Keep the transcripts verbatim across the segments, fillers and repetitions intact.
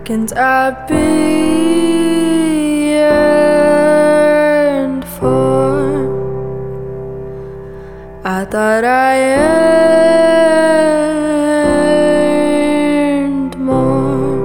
can't I be yearned for? I thought I earned more.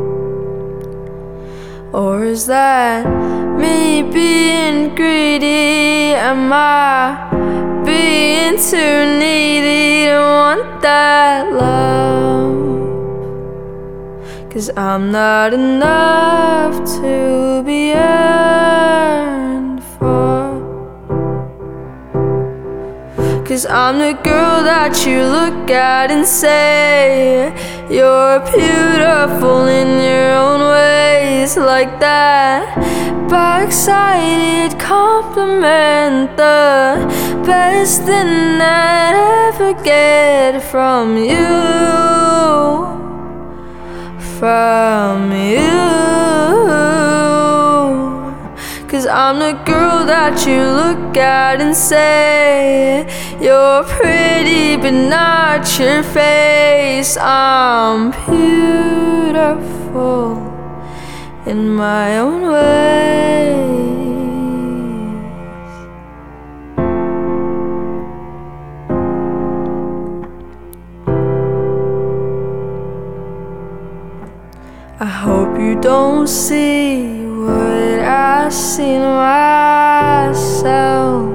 Or is that me being greedy? Am I being too needy to want that love? 'Cause I'm not enough to be yearned for. 'Cause I'm the girl that you look at and say you're beautiful in your own ways, like that back-sided compliment, the best thing that I ever get from you, from you. 'Cause I'm the girl that you look at and say you're pretty but not your face. I'm beautiful in my own ways. I hope you don't see what I see in myself.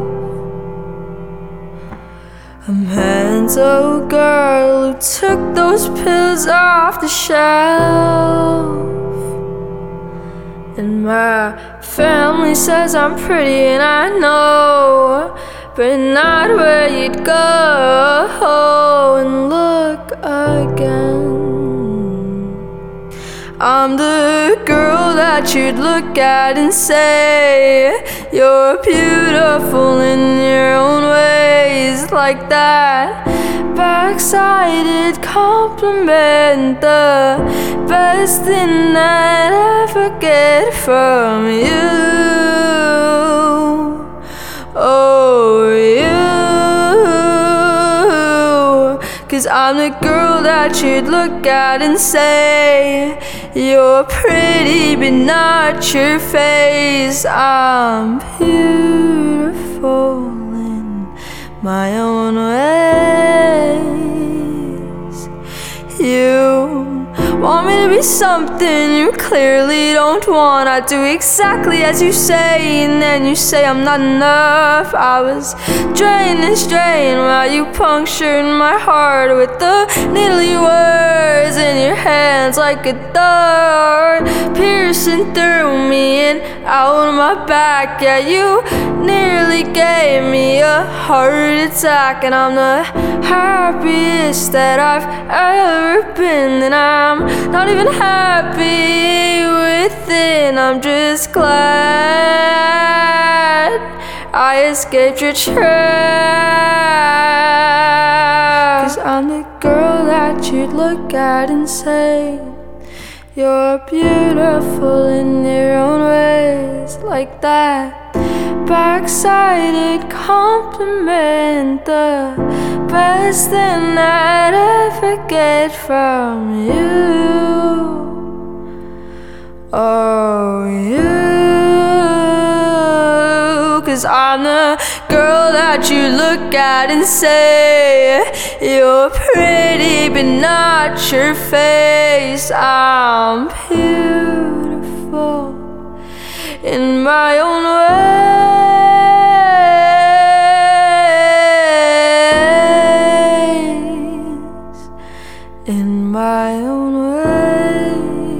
A mental girl who took those pills off the shelf. And my family says I'm pretty, and I know, but not where you'd go and look again. I'm the girl that you'd look at and say you're beautiful in your own ways, like that back-sided compliment, the best thing that I ever get from you. Oh, you. 'Cause I'm the girl that you'd look at and say you're pretty but not your face. I'm beautiful in my own ways. You want me to be something you clearly don't want. I do exactly as you say, and then you say I'm not enough. I was drained and strained while you punctured my heart with the needly words in your hands, like a dart piercing through me and out my back. Yeah, you nearly gave me a heart attack, and I'm the happiest that I've ever been. And I'm not even happy with it. I'm just glad I escaped your trap. 'Cause I'm the girl that you'd look at and say you're beautiful in your own ways, like that back-sided compliment, the best thing I'd ever get from you. Oh, you. 'Cause I'm the girl that you look at and say you're pretty but not your face. I'm beautiful in my own ways, in my own ways.